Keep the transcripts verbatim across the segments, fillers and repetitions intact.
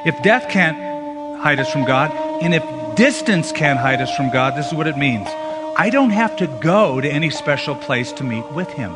If death can't hide us from God, and if distance can't hide us from God, this is what it means. I don't have to go to any special place to meet with Him.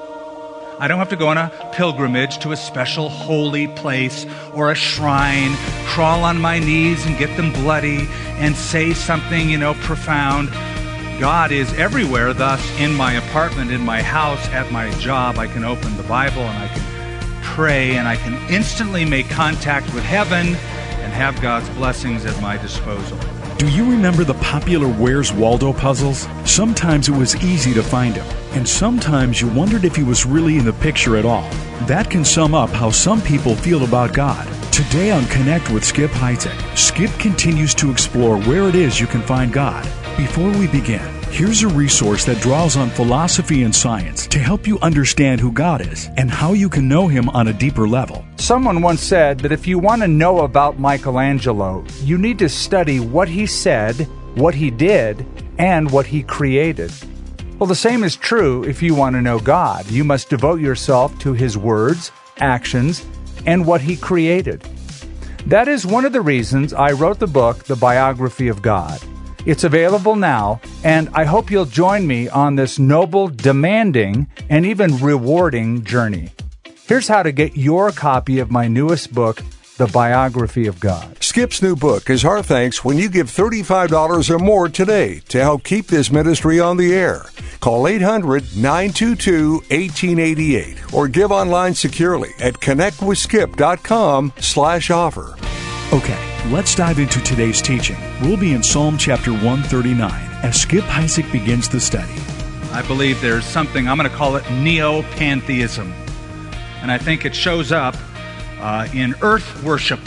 I don't have to go on a pilgrimage to a special holy place or a shrine, crawl on my knees and get them bloody and say something, you know, profound. God is everywhere, thus in my apartment, in my house, at my job. I can open the Bible and I can pray and I can instantly make contact with heaven and have God's blessings at my disposal. Do you remember the popular Where's Waldo puzzles? Sometimes it was easy to find him, and sometimes you wondered if he was really in the picture at all. That can sum up how some people feel about God. Today on Connect with Skip Heitzig, Skip continues to explore where it is you can find God. Before we begin, here's a resource that draws on philosophy and science to help you understand who God is and how you can know Him on a deeper level. Someone once said that if you want to know about Michelangelo, you need to study what he said, what he did, and what he created. Well, the same is true if you want to know God. You must devote yourself to His words, actions, and what He created. That is one of the reasons I wrote the book, The Biography of God. It's available now, and I hope you'll join me on this noble, demanding, and even rewarding journey. Here's how to get your copy of my newest book, The Biography of God. Skip's new book is our thanks when you give thirty-five dollars or more today to help keep this ministry on the air. Call eight hundred, nine two two, one eight eight eight or give online securely at connect with skip dot com slash offer. Okay, let's dive into today's teaching. We'll be in Psalm chapter one thirty-nine as Skip Heitzig begins the study. I believe there's something, I'm going to call it neo-pantheism. And I think it shows up uh, in earth worship,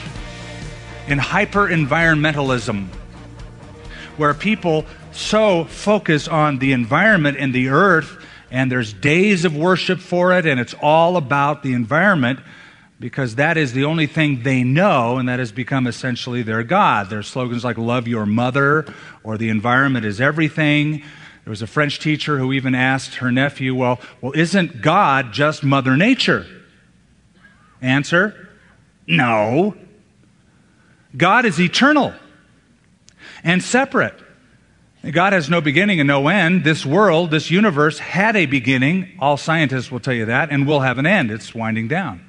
in hyper-environmentalism, where people so focus on the environment and the earth, and there's days of worship for it, and it's all about the environment, because that is the only thing they know, and that has become essentially their God. There's slogans like love your mother, or the environment is everything. There was a French teacher who even asked her nephew, well, well, isn't God just Mother Nature? Answer, no. God is eternal and separate. God has no beginning and no end. This world, this universe had a beginning. All scientists will tell you that, and will have an end. It's winding down.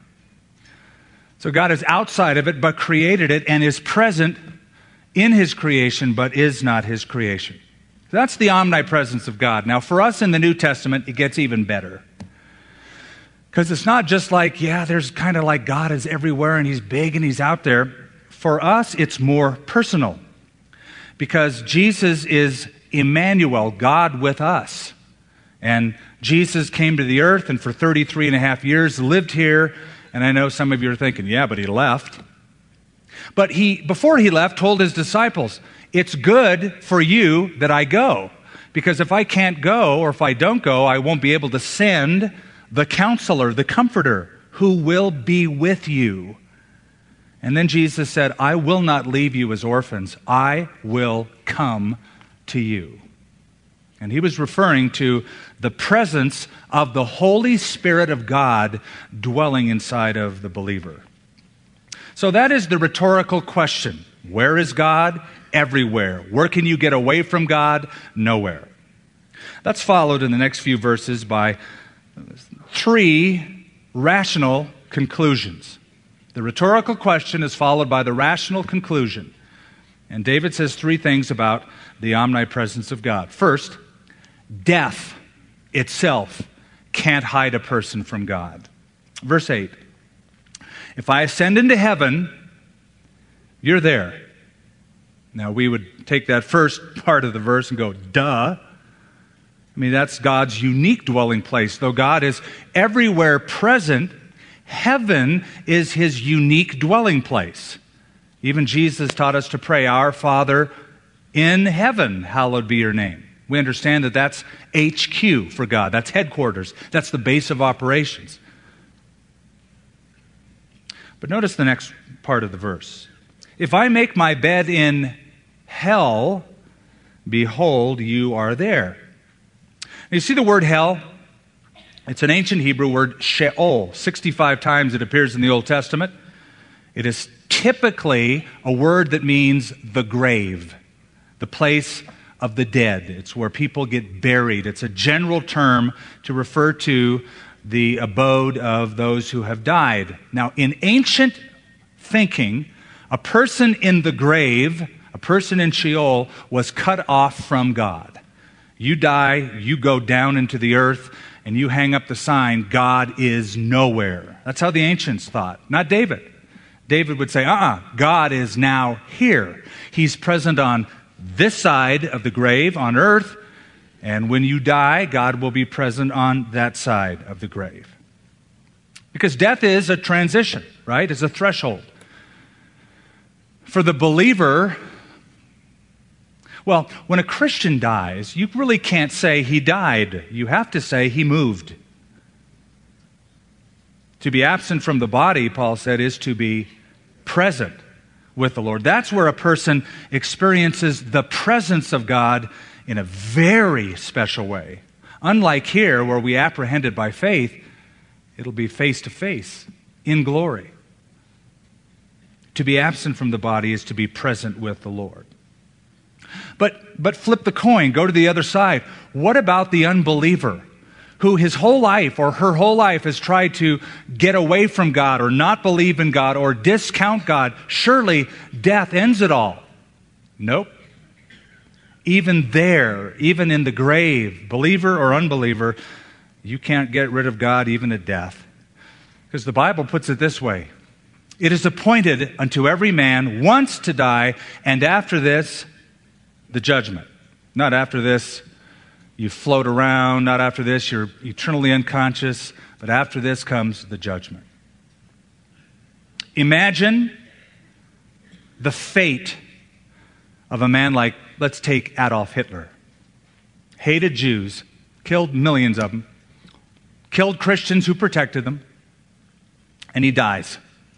So God is outside of it, but created it, and is present in His creation, but is not His creation. That's the omnipresence of God. Now, for us in the New Testament, it gets even better. Because it's not just like, yeah, there's kind of like God is everywhere, and He's big, and He's out there. For us, it's more personal. Because Jesus is Emmanuel, God with us. And Jesus came to the earth, and for thirty-three and a half years lived here. And I know some of you are thinking, yeah, but He left. But He, before He left, told His disciples, it's good for you that I go. Because if I can't go, or if I don't go, I won't be able to send the Counselor, the Comforter, who will be with you. And then Jesus said, I will not leave you as orphans. I will come to you. And He was referring to the presence of the Holy Spirit of God dwelling inside of the believer. So that is the rhetorical question. Where is God? Everywhere. Where can you get away from God? Nowhere. That's followed in the next few verses by three rational conclusions. The rhetorical question is followed by the rational conclusion. And David says three things about the omnipresence of God. First, death itself can't hide a person from God. Verse eight, if I ascend into heaven, you're there. Now we would take that first part of the verse and go, duh. I mean, that's God's unique dwelling place. Though God is everywhere present, heaven is His unique dwelling place. Even Jesus taught us to pray, Our Father in heaven, hallowed be your name. We understand that that's H Q for God. That's headquarters. That's the base of operations. But notice the next part of the verse. If I make my bed in hell, behold, you are there. Now, you see the word hell? It's an ancient Hebrew word, Sheol. sixty-five times it appears in the Old Testament. It is typically a word that means the grave, the place of the dead. It's where people get buried. It's a general term to refer to the abode of those who have died. Now, in ancient thinking, a person in the grave, a person in Sheol, was cut off from God. You die, you go down into the earth, and you hang up the sign, God is nowhere. That's how the ancients thought, not David. David would say, uh-uh, God is now here. He's present on this side of the grave, on earth, and when you die, God will be present on that side of the grave. Because death is a transition, right? It's a threshold. For the believer, well, when a Christian dies, you really can't say he died. You have to say he moved. To be absent from the body, Paul said, is to be present with the Lord. That's where a person experiences the presence of God in a very special way. Unlike here, where we apprehend it by faith, it'll be face to face in glory. To be absent from the body is to be present with the Lord. But, but flip the coin, go to the other side. What about the unbeliever who his whole life or her whole life has tried to get away from God or not believe in God or discount God? Surely death ends it all. Nope. Even there, even in the grave, believer or unbeliever, you can't get rid of God even at death. Because the Bible puts it this way: it is appointed unto every man once to die, and after this, the judgment. Not after this, you float around. Not after this, you're eternally unconscious. But after this comes the judgment. Imagine the fate of a man like, let's take Adolf Hitler. Hated Jews, killed millions of them, killed Christians who protected them, and he dies.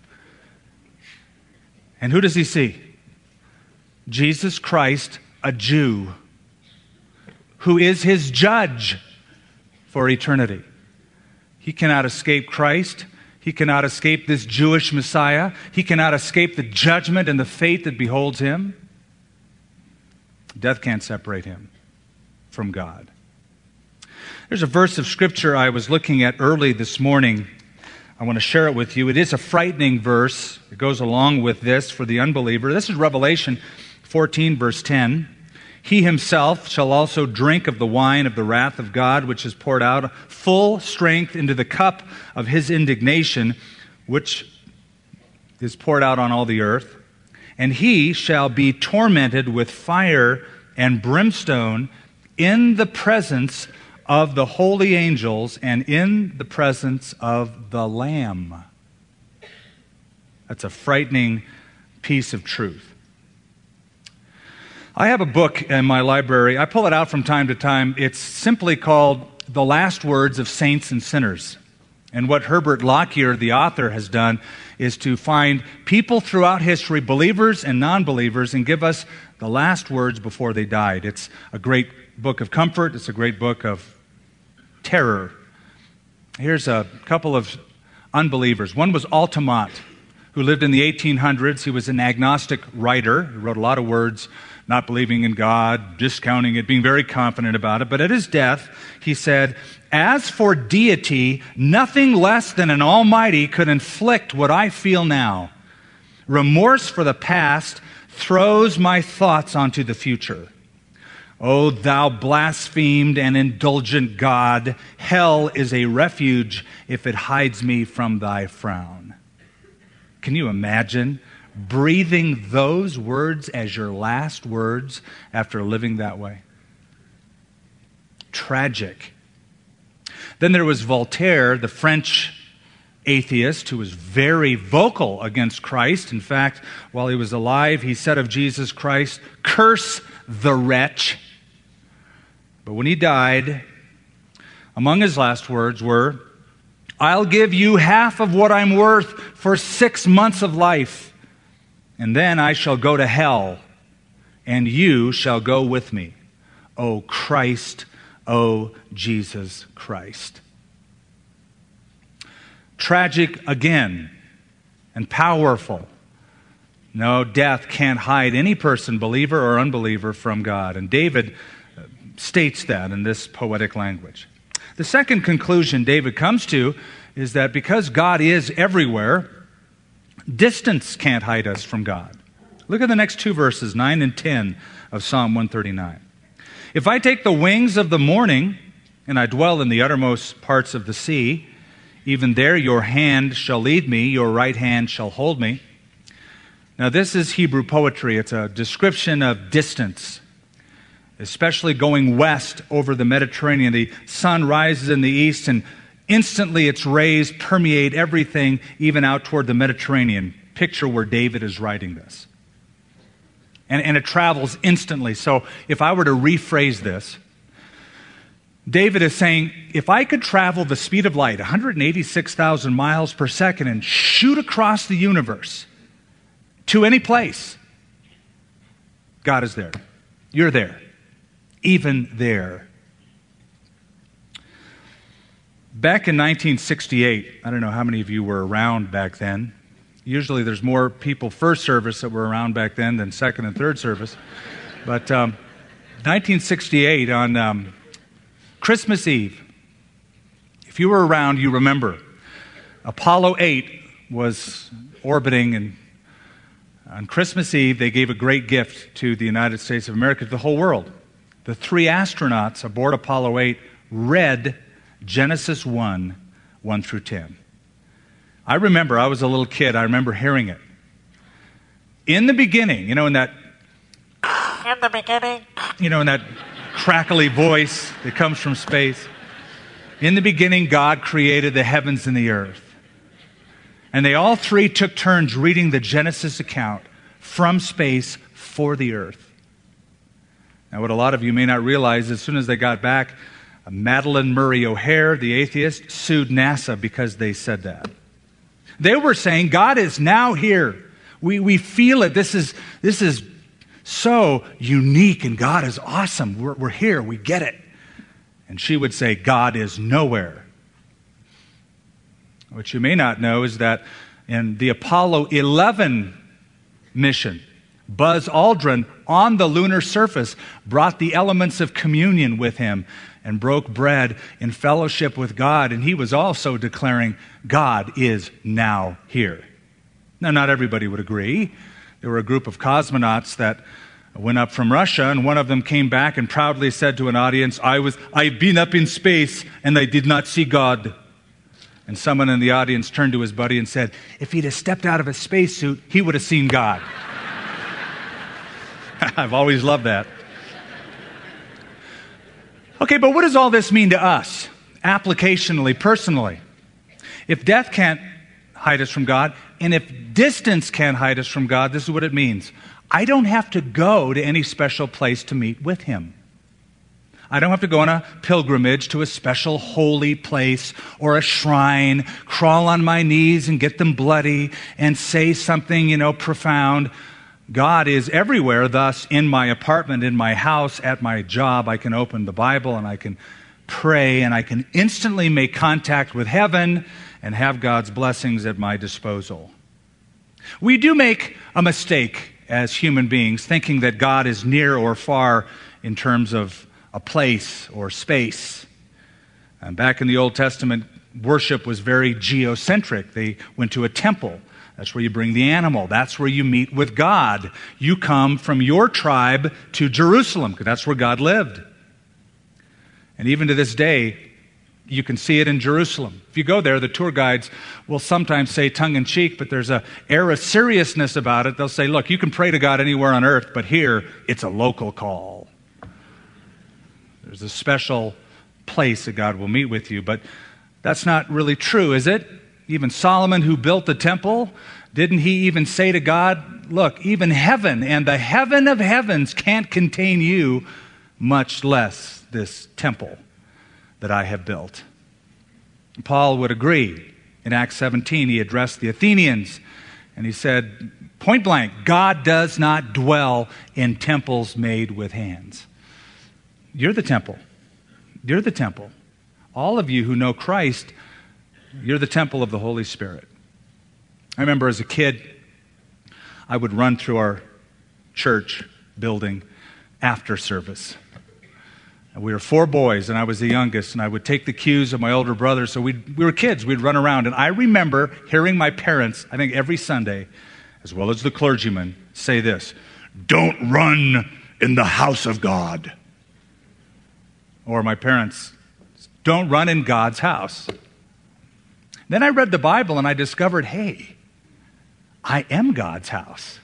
And who does he see? Jesus Christ, a Jew, who is his judge for eternity. He cannot escape Christ. He cannot escape this Jewish Messiah. He cannot escape the judgment and the fate that beholds him. Death can't separate him from God. There's a verse of Scripture I was looking at early this morning. I want to share it with you. It is a frightening verse. It goes along with this for the unbeliever. This is Revelation fourteen, verse ten. He himself shall also drink of the wine of the wrath of God, which is poured out full strength into the cup of his indignation, which is poured out on all the earth. And he shall be tormented with fire and brimstone in the presence of the holy angels and in the presence of the Lamb. That's a frightening piece of truth. I have a book in my library. I pull it out from time to time. It's simply called The Last Words of Saints and Sinners. And what Herbert Lockyer, the author, has done is to find people throughout history, believers and non-believers, and give us the last words before they died. It's a great book of comfort. It's a great book of terror. Here's a couple of unbelievers. One was Altamont, who lived in the eighteen hundreds. He was an agnostic writer. He wrote a lot of words, not believing in God, discounting it, being very confident about it. But at his death, he said, "As for deity, nothing less than an almighty could inflict what I feel now. Remorse for the past throws my thoughts onto the future. O thou blasphemed and indulgent God, hell is a refuge if it hides me from thy frown." Can you imagine breathing those words as your last words after living that way? Tragic. Then there was Voltaire, the French atheist, who was very vocal against Christ. In fact, while he was alive, he said of Jesus Christ, "Curse the wretch." But when he died, among his last words were, "I'll give you half of what I'm worth for six months of life, and then I shall go to hell, and you shall go with me. O Christ, O Jesus Christ." Tragic again, and powerful. No, death can't hide any person, believer or unbeliever, from God. And David states that in this poetic language. The second conclusion David comes to is that because God is everywhere, distance can't hide us from God. Look at the next two verses, nine and ten of Psalm one thirty-nine. If I take the wings of the morning, and I dwell in the uttermost parts of the sea, even there your hand shall lead me, your right hand shall hold me. Now this is Hebrew poetry. It's a description of distance, especially going west over the Mediterranean. The sun rises in the east, and instantly its rays permeate everything, even out toward the Mediterranean. Picture where David is writing this. And, and it travels instantly. So if I were to rephrase this, David is saying, if I could travel the speed of light, one hundred eighty-six thousand miles per second, and shoot across the universe to any place, God is there. You're there. Even there. Back in nineteen sixty-eight, I don't know how many of you were around back then. Usually there's more people first service that were around back then than second and third service. But um, nineteen sixty-eight, on um, Christmas Eve, if you were around, you remember, Apollo eight was orbiting, and on Christmas Eve, they gave a great gift to the United States of America, to the whole world. The three astronauts aboard Apollo eight read Genesis one, one through ten. I remember, I was a little kid, I remember hearing it. In the beginning, you know, in that, in the beginning, you know, in that crackly voice that comes from space. In the beginning, God created the heavens and the earth. And they all three took turns reading the Genesis account from space for the earth. Now, what a lot of you may not realize, as soon as they got back, Madeleine Murray O'Hair, the atheist, sued NASA because they said that. They were saying, God is now here. We, we feel it. This is, this is so unique, and God is awesome. We're, we're here. We get it. And she would say, God is nowhere. What you may not know is that in the Apollo eleven mission, Buzz Aldrin, on the lunar surface, brought the elements of communion with him and broke bread in fellowship with God. And he was also declaring, God is now here. Now, not everybody would agree. There were a group of cosmonauts that went up from Russia, and one of them came back and proudly said to an audience, I was, I've been up in space and I did not see God. And someone in the audience turned to his buddy and said, if he'd have stepped out of his spacesuit, he would have seen God. I've always loved that. Okay, but what does all this mean to us, applicationally, personally? If death can't hide us from God, and if distance can't hide us from God, this is what it means. I don't have to go to any special place to meet with Him. I don't have to go on a pilgrimage to a special holy place or a shrine, crawl on my knees and get them bloody and say something, you know, profound. God is everywhere, thus in my apartment, in my house, at my job. I can open the Bible and I can pray and I can instantly make contact with heaven and have God's blessings at my disposal. We do make a mistake as human beings, thinking that God is near or far in terms of a place or space. And back in the Old Testament, worship was very geocentric. They went to a temple. That's where you bring the animal. That's where you meet with God. You come from your tribe to Jerusalem, because that's where God lived. And even to this day, you can see it in Jerusalem. If you go there, the tour guides will sometimes say tongue-in-cheek, but there's an air of seriousness about it. They'll say, look, you can pray to God anywhere on earth, but here, it's a local call. There's a special place that God will meet with you, but that's not really true, is it? Even Solomon, who built the temple, didn't he even say to God, look, even heaven and the heaven of heavens can't contain you, much less this temple that I have built. Paul would agree. In Acts seventeen, he addressed the Athenians, and he said, point blank, God does not dwell in temples made with hands. You're the temple. You're the temple. All of you who know Christ, you're the temple of the Holy Spirit. I remember as a kid, I would run through our church building after service. And we were four boys, and I was the youngest, and I would take the cues of my older brother. So we'd, we were kids. We'd run around. And I remember hearing my parents, I think every Sunday, as well as the clergyman, say this: "Don't run in the house of God." Or my parents, "Don't run in God's house." Then I read the Bible and I discovered, hey, I am God's house.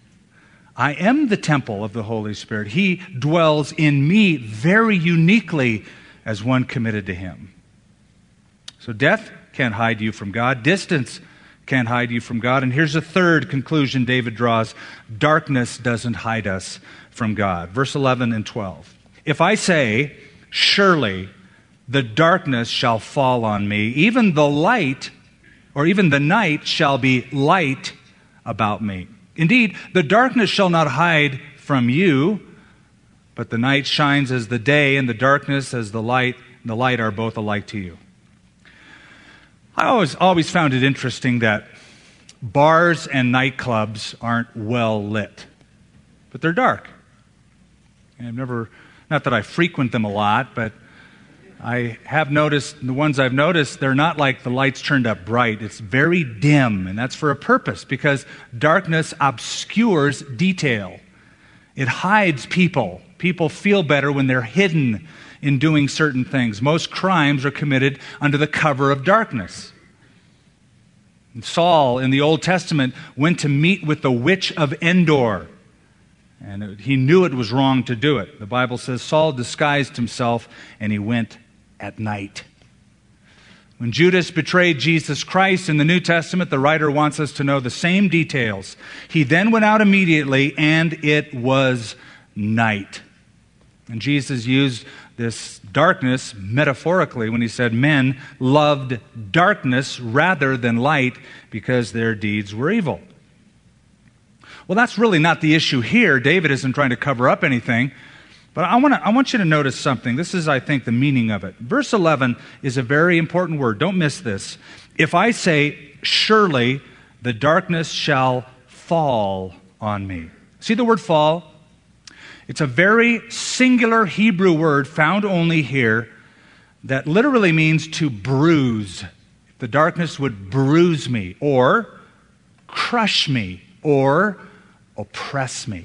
I am the temple of the Holy Spirit. He dwells in me very uniquely as one committed to Him. So death can't hide you from God. Distance can't hide you from God. And here's a third conclusion David draws: darkness doesn't hide us from God. Verse eleven and twelve. If I say, surely the darkness shall fall on me, even the light, or even the night shall be light about me. Indeed, the darkness shall not hide from you, but the night shines as the day, and the darkness as the light, and the light are both alike to you. I always, always found it interesting that bars and nightclubs aren't well lit, but they're dark. And I've never, not that I frequent them a lot, but I have noticed, the ones I've noticed, they're not like the lights turned up bright. It's very dim, and that's for a purpose, because darkness obscures detail. It hides people. People feel better when they're hidden in doing certain things. Most crimes are committed under the cover of darkness. And Saul, in the Old Testament, went to meet with the witch of Endor, and it, he knew it was wrong to do it. The Bible says Saul disguised himself, and he went at night. When Judas betrayed Jesus Christ in the New Testament, the writer wants us to know the same details. He then went out immediately, and it was night. And Jesus used this darkness metaphorically when he said men loved darkness rather than light because their deeds were evil. Well, that's really not the issue here. David isn't trying to cover up anything. But I want to, I want you to notice something. This is, I think, the meaning of it. Verse eleven is a very important word. Don't miss this. If I say, surely the darkness shall fall on me. See the word fall? It's a very singular Hebrew word found only here that literally means to bruise. The darkness would bruise me, or crush me, or oppress me.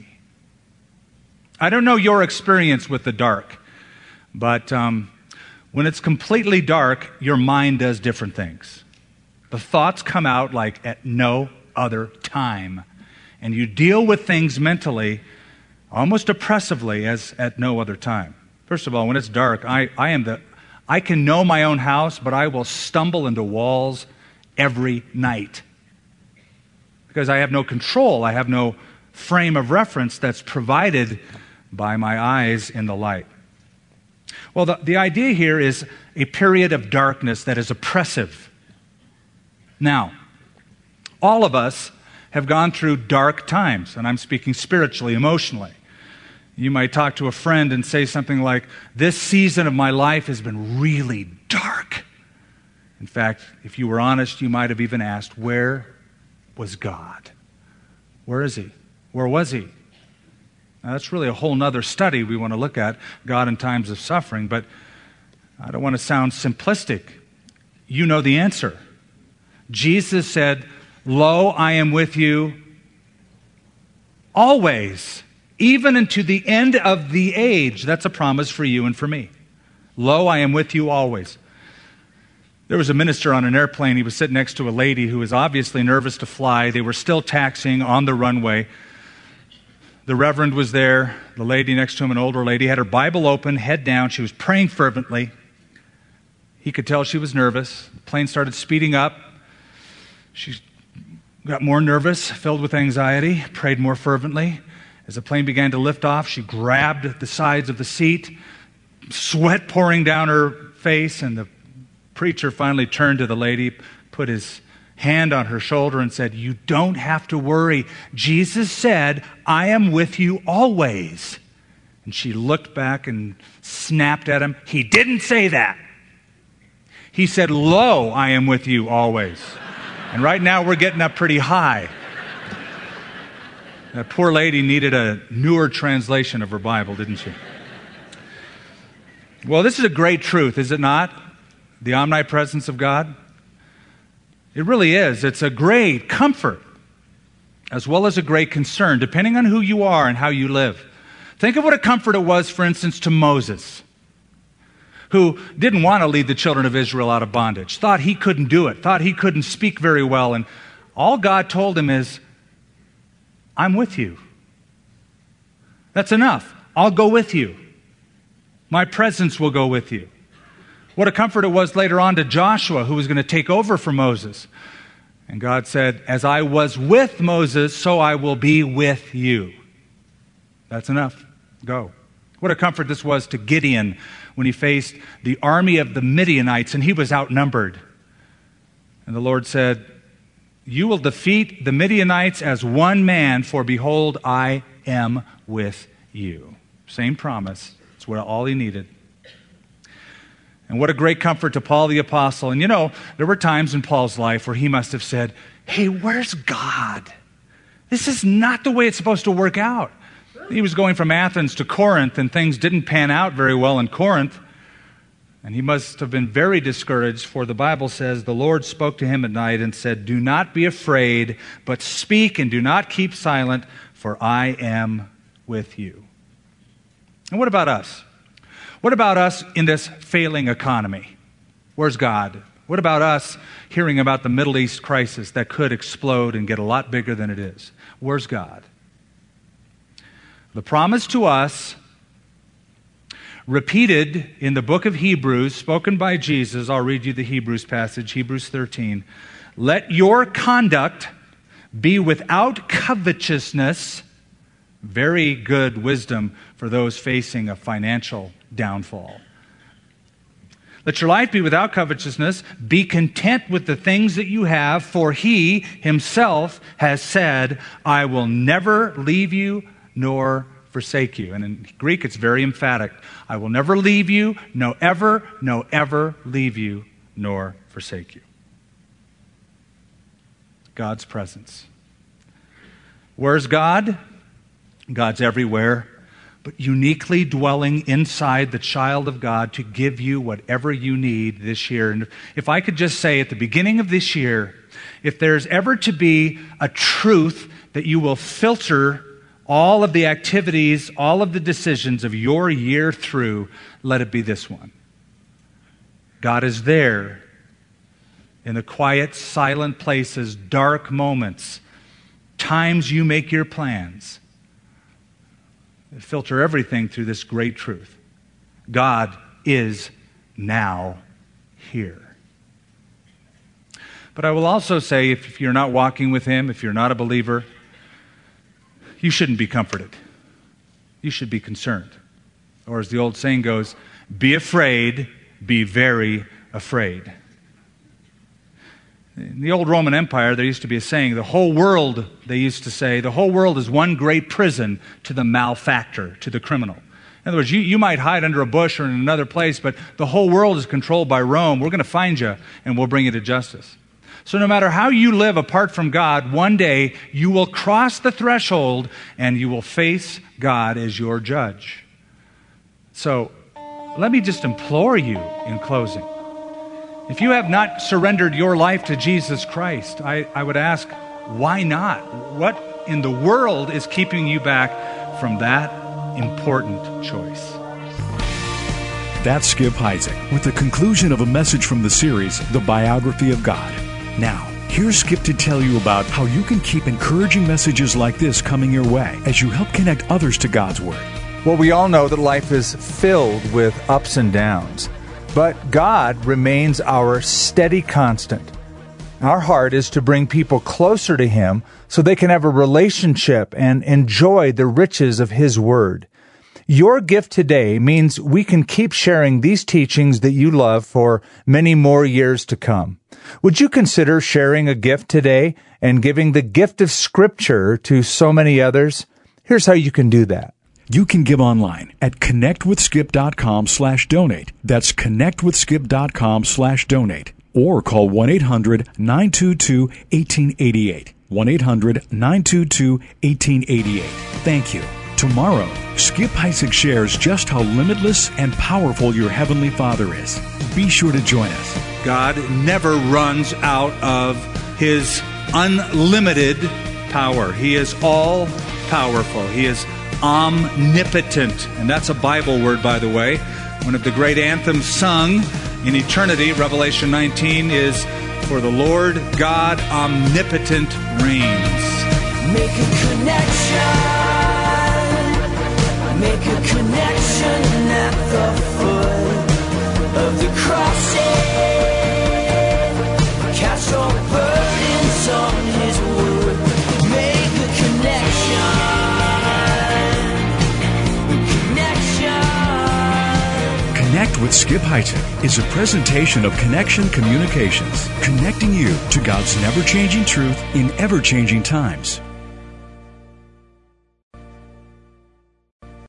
I don't know your experience with the dark, but um, when it's completely dark, your mind does different things. The thoughts come out like at no other time, and you deal with things mentally almost oppressively as at no other time. First of all, when it's dark, I, I am the I can know my own house, but I will stumble into walls every night because I have no control. I have no frame of reference that's provided by my eyes in the light. Well, the, the idea here is a period of darkness that is oppressive. Now, all of us have gone through dark times, and I'm speaking spiritually, emotionally. You might talk to a friend and say something like, this season of my life has been really dark. In fact, if you were honest, you might have even asked, where was God? Where is He? Where was He? Now, that's really a whole nother study we want to look at, God in times of suffering, but I don't want to sound simplistic. You know the answer. Jesus said, lo, I am with you always, even unto the end of the age. That's a promise for you and for me. Lo, I am with you always. There was a minister on an airplane. He was sitting next to a lady who was obviously nervous to fly. They were still taxiing on the runway. The reverend was there. The lady next to him, an older lady, had her Bible open, head down. She was praying fervently. He could tell she was nervous. The plane started speeding up. She got more nervous, filled with anxiety, prayed more fervently. As the plane began to lift off, she grabbed the sides of the seat, sweat pouring down her face, and the preacher finally turned to the lady, put his hand on her shoulder and said, you don't have to worry. Jesus said, I am with you always. And she looked back and snapped at him. He didn't say that. He said, lo, I am with you always. And right now we're getting up pretty high. That poor lady needed a newer translation of her Bible, didn't she? Well, this is a great truth, is it not? The omnipresence of God. It really is. It's a great comfort as well as a great concern, depending on who you are and how you live. Think of what a comfort it was, for instance, to Moses, who didn't want to lead the children of Israel out of bondage, thought he couldn't do it, thought he couldn't speak very well, and all God told him is, I'm with you. That's enough. I'll go with you. My presence will go with you. What a comfort it was later on to Joshua, who was going to take over for Moses. And God said, as I was with Moses, so I will be with you. That's enough. Go. What a comfort this was to Gideon when he faced the army of the Midianites and he was outnumbered. And the Lord said, you will defeat the Midianites as one man, for behold, I am with you. Same promise. It's what all he needed. And what a great comfort to Paul the Apostle. And you know, there were times in Paul's life where he must have said, hey, where's God? This is not the way it's supposed to work out. He was going from Athens to Corinth, and things didn't pan out very well in Corinth. And he must have been very discouraged, for the Bible says, the Lord spoke to him at night and said, do not be afraid, but speak and do not keep silent, for I am with you. And what about us? What about us in this failing economy? Where's God? What about us hearing about the Middle East crisis that could explode and get a lot bigger than it is? Where's God? The promise to us, repeated in the book of Hebrews, spoken by Jesus. I'll read you the Hebrews passage, Hebrews thirteen. Let your conduct be without covetousness. Very good wisdom for those facing a financial downfall. Let your life be without covetousness. Be content with the things that you have, for he himself has said, I will never leave you nor forsake you. And in Greek, it's very emphatic. I will never leave you, no ever, no ever leave you nor forsake you. God's presence. Where's God? God's everywhere, but uniquely dwelling inside the child of God to give you whatever you need this year. And if I could just say at the beginning of this year, if there's ever to be a truth that you will filter all of the activities, all of the decisions of your year through, let it be this one. God is there in the quiet, silent places, dark moments, times you make your plans. Filter everything through this great truth. God is now here. But I will also say, if you're not walking with Him, if you're not a believer, you shouldn't be comforted. You should be concerned. Or as the old saying goes, be afraid, be very afraid. In the old Roman Empire, there used to be a saying, the whole world, they used to say, the whole world is one great prison to the malefactor, to the criminal. In other words, you, you might hide under a bush or in another place, but the whole world is controlled by Rome. We're going to find you, and we'll bring you to justice. So no matter how you live apart from God, one day you will cross the threshold, and you will face God as your judge. So let me just implore you in closing. If you have not surrendered your life to Jesus Christ, I, I would ask, why not? What in the world is keeping you back from that important choice? That's Skip Heitzig with the conclusion of a message from the series, The Biography of God. Now, here's Skip to tell you about how you can keep encouraging messages like this coming your way as you help connect others to God's Word. Well, we all know that life is filled with ups and downs. But God remains our steady constant. Our heart is to bring people closer to Him so they can have a relationship and enjoy the riches of His Word. Your gift today means we can keep sharing these teachings that you love for many more years to come. Would you consider sharing a gift today and giving the gift of Scripture to so many others? Here's how you can do that. You can give online at connectwithskip.com slash donate. That's connectwithskip.com slash donate. Or call one eight hundred nine two two one eight eight eight. one eight hundred nine two two one eight eight eight. Thank you. Tomorrow, Skip Heitzig shares just how limitless and powerful your Heavenly Father is. Be sure to join us. God never runs out of His unlimited power. He is all powerful. He is omnipotent. And that's a Bible word, by the way. One of the great anthems sung in eternity, Revelation nineteen, is "For the Lord God omnipotent reigns." Make a connection. Make a connection at the foot of the cross. Cast all burdens on His word. Make a connection. Connection. Connect with Skip Heitzig is a presentation of Connection Communications, connecting you to God's never-changing truth in ever-changing times.